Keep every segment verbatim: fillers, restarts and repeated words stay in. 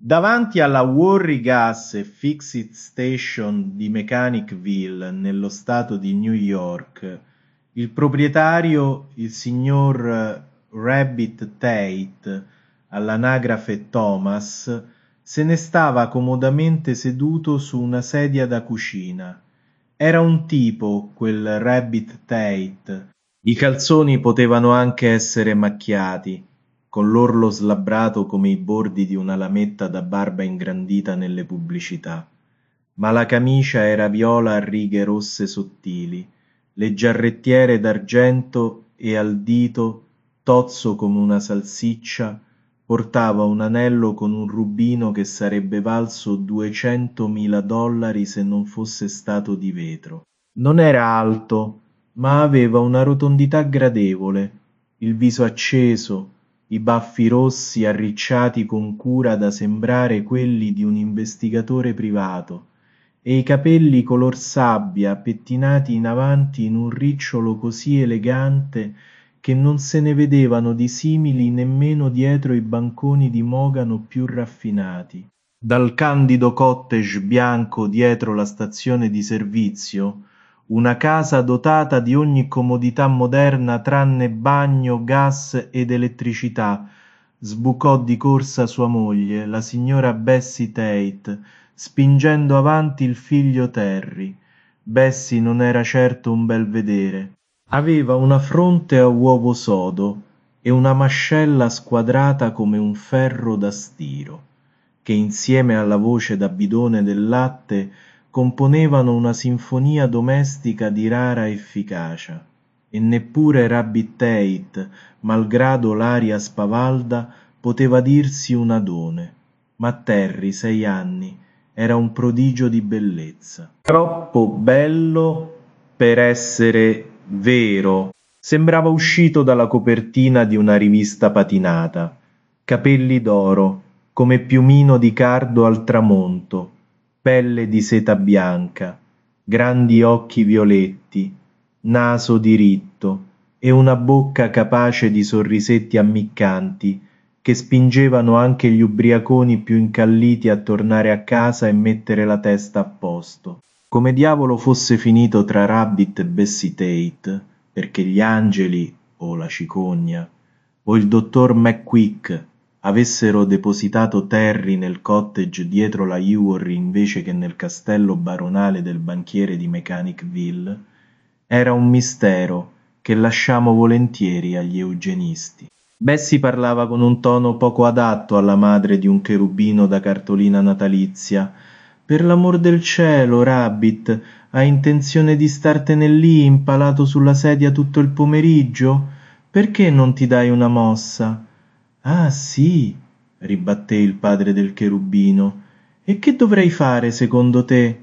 Davanti alla Warry Gas e Fix-It Station di Mechanicville, nello stato di New York, il proprietario, il signor Rabbit Tate, all'anagrafe Thomas, se ne stava comodamente seduto su una sedia da cucina. Era un tipo, quel Rabbit Tate. I calzoni potevano anche essere macchiati, con l'orlo slabbrato come i bordi di una lametta da barba ingrandita nelle pubblicità, ma la camicia era viola a righe rosse sottili, le giarrettiere d'argento e al dito, tozzo come una salsiccia, portava un anello con un rubino che sarebbe valso duecentomila dollari se non fosse stato di vetro. Non era alto, ma aveva una rotondità gradevole, il viso acceso, i baffi rossi arricciati con cura da sembrare quelli di un investigatore privato, e i capelli color sabbia pettinati in avanti in un ricciolo così elegante che non se ne vedevano di simili nemmeno dietro i banconi di mogano più raffinati. Dal candido cottage bianco dietro la stazione di servizio, una casa dotata di ogni comodità moderna tranne bagno, gas ed elettricità, sbucò di corsa sua moglie, la signora Bessie Tate, spingendo avanti il figlio Terry. Bessie non era certo un bel vedere. Aveva una fronte a uovo sodo e una mascella squadrata come un ferro da stiro, che insieme alla voce da bidone del latte componevano una sinfonia domestica di rara efficacia, e neppure Rabbit Tate, malgrado l'aria spavalda, poteva dirsi un adone. Ma Terry, sei anni, era un prodigio di bellezza. Troppo bello per essere vero. Sembrava uscito dalla copertina di una rivista patinata. Capelli d'oro, come piumino di cardo al tramonto, pelle di seta bianca, grandi occhi violetti, naso diritto e una bocca capace di sorrisetti ammiccanti che spingevano anche gli ubriaconi più incalliti a tornare a casa e mettere la testa a posto. Come diavolo fosse finito tra Rabbit e Bessie Tate, perché gli angeli, o la cicogna, o il dottor McQuick avessero depositato Terry nel cottage dietro la Ivory invece che nel castello baronale del banchiere di Mechanicville, era un mistero che lasciamo volentieri agli eugenisti. Bessie parlava con un tono poco adatto alla madre di un cherubino da cartolina natalizia. Per l'amor del cielo, Rabbit, hai intenzione di startene lì impalato sulla sedia tutto il pomeriggio? Perché non ti dai una mossa? Ah, sì, ribatté il padre del cherubino. E che dovrei fare, secondo te?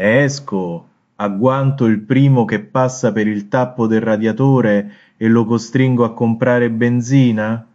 Esco, agguanto il primo che passa per il tappo del radiatore e lo costringo a comprare benzina?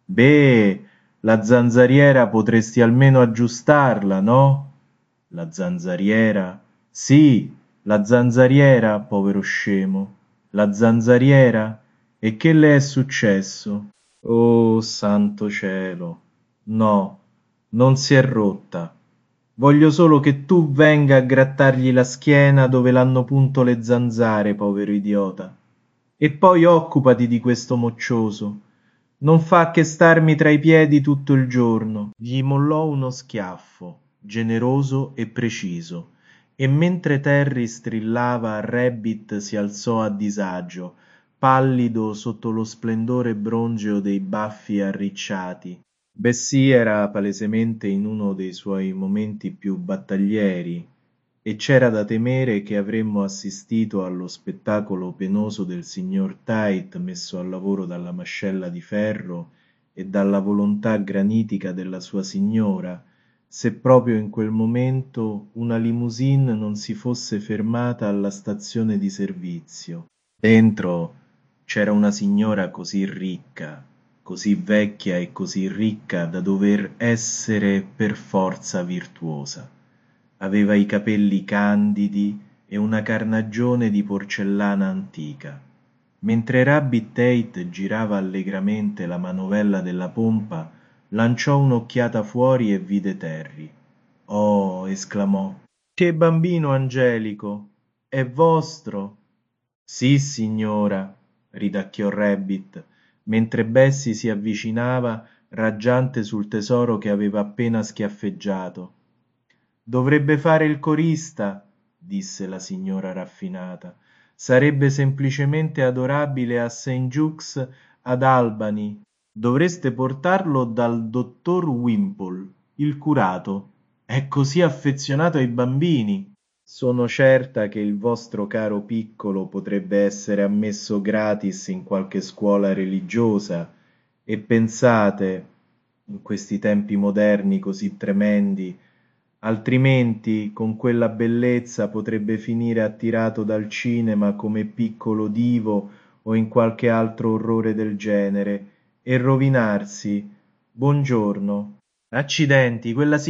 Beh, la zanzariera potresti almeno aggiustarla, no? La zanzariera? Sì, la zanzariera, povero scemo. La zanzariera? E che le è successo? Oh, santo cielo! No, non si è rotta. Voglio solo che tu venga a grattargli la schiena dove l'hanno punto le zanzare, povero idiota. E poi occupati di questo moccioso. Non fa che starmi tra i piedi tutto il giorno. Gli mollò uno schiaffo, generoso e preciso, e mentre Terry strillava, Rabbit si alzò a disagio, pallido sotto lo splendore bronzeo dei baffi arricciati. Bessie era palesemente in uno dei suoi momenti più battaglieri, e c'era da temere che avremmo assistito allo spettacolo penoso del signor Tate messo al lavoro dalla mascella di ferro e dalla volontà granitica della sua signora, se proprio in quel momento una limousine non si fosse fermata alla stazione di servizio. Dentro c'era una signora così ricca, così vecchia e così ricca da dover essere per forza virtuosa. Aveva i capelli candidi e una carnagione di porcellana antica. Mentre Rabbit Tate girava allegramente la manovella della pompa, lanciò un'occhiata fuori e vide Terry. Oh, esclamò. Che bambino angelico! È vostro? Sì, signora, ridacchiò Rabbit, mentre Bessie si avvicinava, raggiante sul tesoro che aveva appena schiaffeggiato. Dovrebbe fare il corista, disse la signora raffinata. Sarebbe semplicemente adorabile a saint Jukes ad Albany. Dovreste portarlo dal dottor Wimple, il curato. È così affezionato ai bambini. Sono certa che il vostro caro piccolo potrebbe essere ammesso gratis in qualche scuola religiosa e pensate, in questi tempi moderni così tremendi, altrimenti con quella bellezza potrebbe finire attirato dal cinema come piccolo divo o in qualche altro orrore del genere e rovinarsi. Buongiorno. Accidenti, quella